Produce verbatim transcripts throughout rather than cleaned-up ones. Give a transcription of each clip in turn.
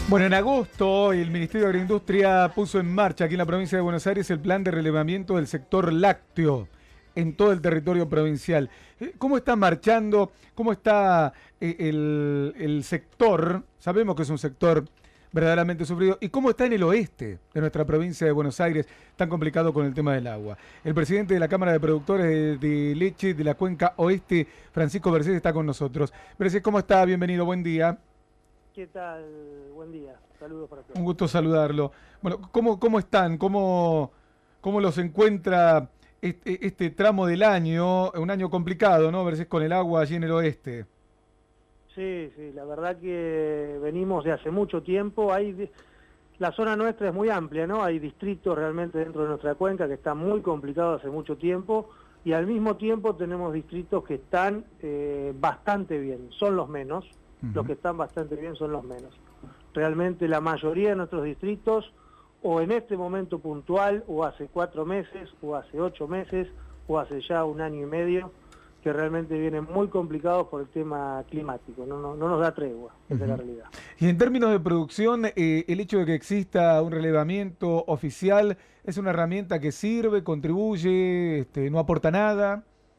Bueno, en agosto el Ministerio de Agroindustria puso en marcha aquí en la provincia de Buenos Aires el plan de relevamiento del sector lácteo en todo el territorio provincial. Eh, ¿Cómo está marchando? ¿Cómo está eh, el, el sector? Sabemos que es un sector verdaderamente sufrido. ¿Y cómo está en el oeste de nuestra provincia de Buenos Aires, tan complicado con el tema del agua? El presidente de la Cámara de Productores de, de Leche de la Cuenca Oeste, Francisco Bercés, está con nosotros. Bercés, ¿cómo está? Bienvenido, buen día. ¿Qué tal? Buen día. Saludos para todos. Un gusto saludarlo. Bueno, ¿cómo, cómo están? ¿Cómo, cómo los encuentra este, este tramo del año? Un año complicado, ¿no? Versus con el agua allí en el oeste. Sí, sí, la verdad que venimos de hace mucho tiempo. Hay, la zona nuestra es muy amplia, ¿no? Hay distritos realmente dentro de nuestra cuenca que están muy complicados hace mucho tiempo y al mismo tiempo tenemos distritos que están eh, bastante bien, son los menos. Uh-huh. Los que están bastante bien son los menos. Realmente la mayoría de nuestros distritos, o en este momento puntual, o hace cuatro meses, o hace ocho meses, o hace ya un año y medio, que realmente vienen muy complicados por el tema climático, no, no, no nos da tregua, esa uh-huh. es la realidad. Y en términos de producción, eh, el hecho de que exista un relevamiento oficial, ¿es una herramienta que sirve, contribuye, este, no aporta nada?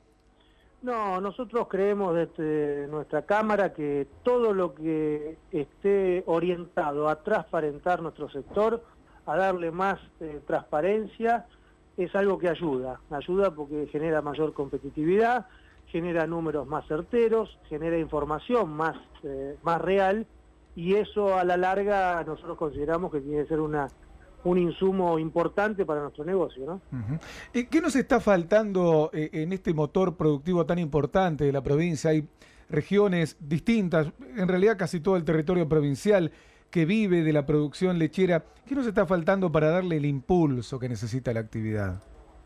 No, nosotros creemos desde nuestra Cámara que todo lo que esté orientado a transparentar nuestro sector, a darle más eh, transparencia, es algo que ayuda. Ayuda porque genera mayor competitividad, genera números más certeros, genera información más, eh, más real, y eso a la larga nosotros consideramos que tiene que ser una... un insumo importante para nuestro negocio, ¿no? Uh-huh. ¿Qué nos está faltando eh, en este motor productivo tan importante de la provincia? Hay regiones distintas, en realidad casi todo el territorio provincial que vive de la producción lechera. ¿Qué nos está faltando para darle el impulso que necesita la actividad?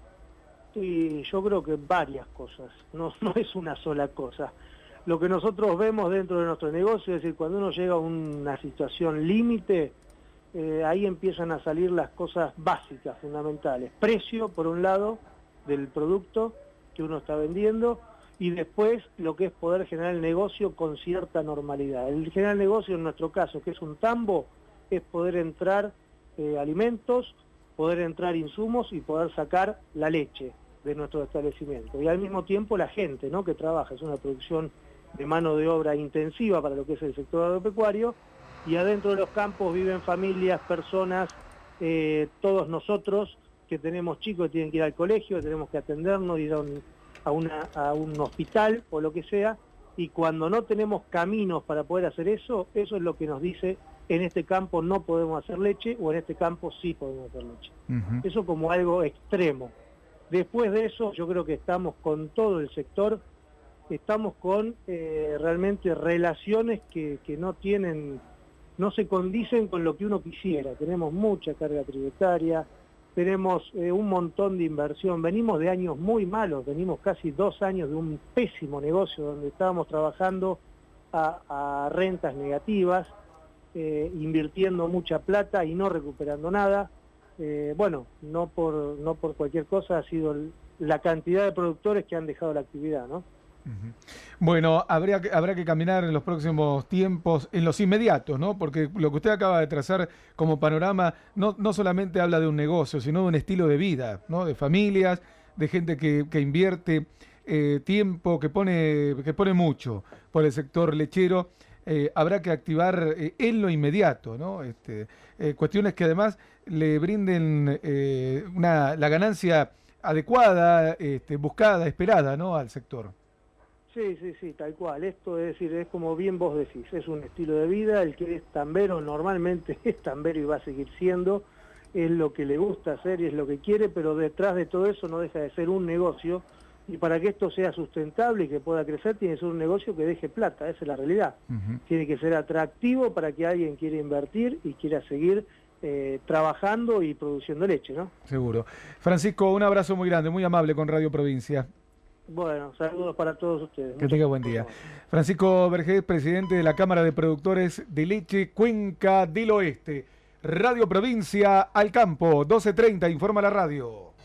Sí, yo creo que varias cosas, no, no es una sola cosa. Lo que nosotros vemos dentro de nuestro negocio es decir, cuando uno llega a una situación límite, Eh, ahí empiezan a salir las cosas básicas, fundamentales. Precio, por un lado, del producto que uno está vendiendo, y después lo que es poder generar el negocio con cierta normalidad. El generar el negocio, en nuestro caso, que es un tambo, es poder entrar eh, alimentos, poder entrar insumos y poder sacar la leche de nuestro establecimiento. Y al mismo tiempo la gente, ¿no?, que trabaja. Es una producción de mano de obra intensiva para lo que es el sector agropecuario, y adentro de los campos viven familias, personas, eh, todos nosotros que tenemos chicos que tienen que ir al colegio, que tenemos que atendernos, ir a un, a, una, a un hospital o lo que sea, y cuando no tenemos caminos para poder hacer eso, eso es lo que nos dice, en este campo no podemos hacer leche, o en este campo sí podemos hacer leche. Uh-huh. Eso como algo extremo. Después de eso, yo creo que estamos con todo el sector, estamos con eh, realmente relaciones que, que no tienen... no se condicen con lo que uno quisiera. Tenemos mucha carga tributaria, tenemos eh, un montón de inversión, venimos de años muy malos, venimos casi dos años de un pésimo negocio donde estábamos trabajando a, a rentas negativas, eh, invirtiendo mucha plata y no recuperando nada. Eh, bueno, no por, no por cualquier cosa, ha sido el, la cantidad de productores que han dejado la actividad, ¿no? Uh-huh. Bueno, habría que, habrá que caminar en los próximos tiempos, en los inmediatos, ¿no? Porque lo que usted acaba de trazar como panorama no, no solamente habla de un negocio, sino de un estilo de vida, ¿no? De familias, de gente que, que invierte eh, tiempo, que pone, que pone mucho por el sector lechero. Eh, habrá que activar eh, en lo inmediato, ¿no? Este, eh, cuestiones que además le brinden eh, una, la ganancia adecuada, este, buscada, esperada, ¿no?, al sector. Sí, sí, sí, tal cual. Esto es decir, es como bien vos decís, es un estilo de vida. El que es tambero normalmente es tambero y va a seguir siendo, es lo que le gusta hacer y es lo que quiere, pero detrás de todo eso no deja de ser un negocio, y para que esto sea sustentable y que pueda crecer tiene que ser un negocio que deje plata, esa es la realidad. Uh-huh. Tiene que ser atractivo para que alguien quiera invertir y quiera seguir eh, trabajando y produciendo leche, ¿no? Seguro. Francisco, un abrazo muy grande, muy amable con Radio Provincia. Bueno, saludos para todos ustedes. Que tenga buen día. Francisco Bercés, presidente de la Cámara de Productores de Leche Cuenca del Oeste. Radio Provincia al campo, doce treinta, informa la radio.